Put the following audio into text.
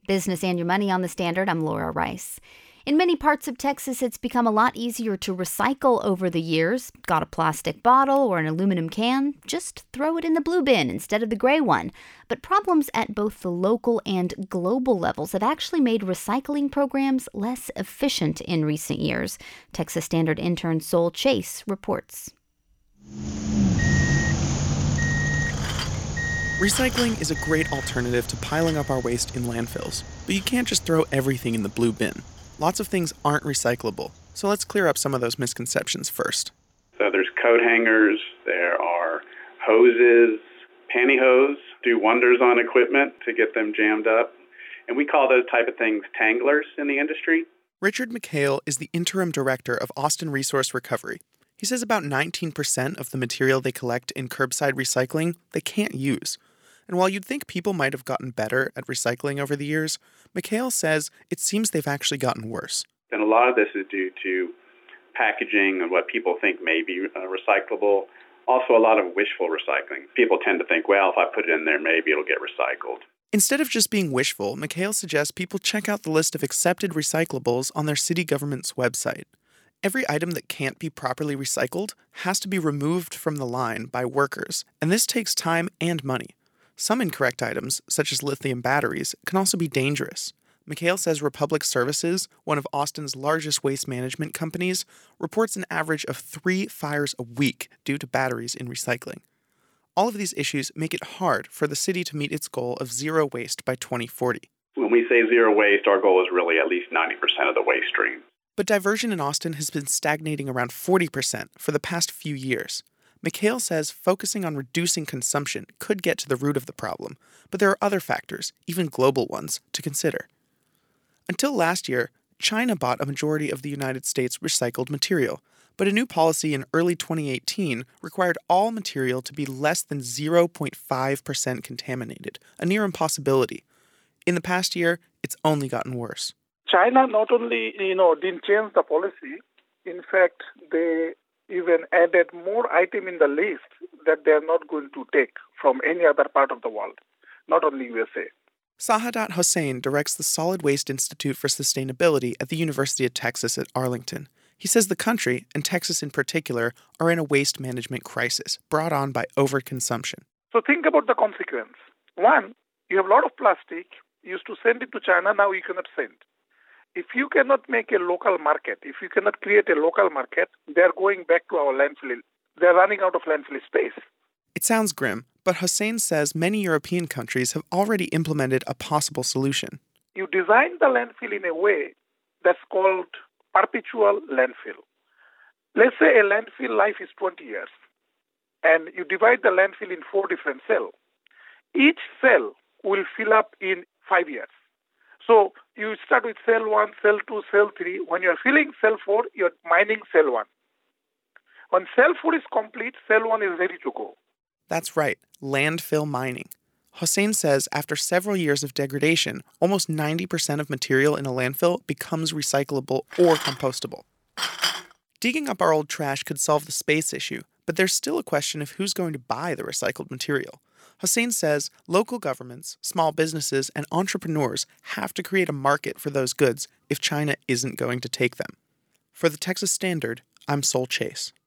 Business and Your Money on the Standard, I'm Laura Rice. In many parts of Texas, it's become a lot easier to recycle over the years. Got a plastic bottle or an aluminum can? Just throw it in the blue bin instead of the gray one. But problems at both the local and global levels have actually made recycling programs less efficient in recent years. Texas Standard intern Sol Chase reports. Recycling is a great alternative to piling up our waste in landfills, but you can't just throw everything in the blue bin. Lots of things aren't recyclable, so let's clear up some of those misconceptions first. So there's coat hangers, there are hoses, pantyhose do wonders on equipment to get them jammed up, and we call those type of things tanglers in the industry. Richard McHale is the interim director of Austin Resource Recovery. He says about 19% of the material they collect in curbside recycling they can't use. And while you'd think people might have gotten better at recycling over the years, McHale says it seems they've actually gotten worse. And a lot of this is due to packaging and what people think may be recyclable. Also, a lot of wishful recycling. People tend to think, well, if I put it in there, maybe it'll get recycled. Instead of just being wishful, McHale suggests people check out the list of accepted recyclables on their city government's website. Every item that can't be properly recycled has to be removed from the line by workers, and this takes time and money. Some incorrect items, such as lithium batteries, can also be dangerous. McHale says Republic Services, one of Austin's largest waste management companies, reports an average of 3 fires a week due to batteries in recycling. All of these issues make it hard for the city to meet its goal of zero waste by 2040. When we say zero waste, our goal is really at least 90% of the waste stream. But diversion in Austin has been stagnating around 40% for the past few years. McHale says focusing on reducing consumption could get to the root of the problem, but there are other factors, even global ones, to consider. Until last year, China bought a majority of the United States' recycled material, but a new policy in early 2018 required all material to be less than 0.5% contaminated, a near impossibility. In the past year, it's only gotten worse. China not only, didn't change the policy, in fact, they even added more items in the list that they are not going to take from any other part of the world, not only USA. Sahadat Hossain directs the Solid Waste Institute for Sustainability at the University of Texas at Arlington. He says the country, and Texas in particular, are in a waste management crisis brought on by overconsumption. So think about the consequence. One, you have a lot of plastic. You used to send it to China, now you cannot send. If you cannot make a local market, if you cannot create a local market, they're going back to our landfill. They're running out of landfill space. It sounds grim, but Hossain says many European countries have already implemented a possible solution. You design the landfill in a way that's called perpetual landfill. Let's say a landfill life is 20 years, and you divide the landfill in 4 different cells. Each cell will fill up in 5 years. So you start with cell 1, cell 2, cell 3. When you're filling cell 4, you're mining cell 1. When cell 4 is complete, cell 1 is ready to go. That's right, landfill mining. Hossain says after several years of degradation, almost 90% of material in a landfill becomes recyclable or compostable. Digging up our old trash could solve the space issue, but there's still a question of who's going to buy the recycled material. Hossain says local governments, small businesses, and entrepreneurs have to create a market for those goods if China isn't going to take them. For the Texas Standard, I'm Sol Chase.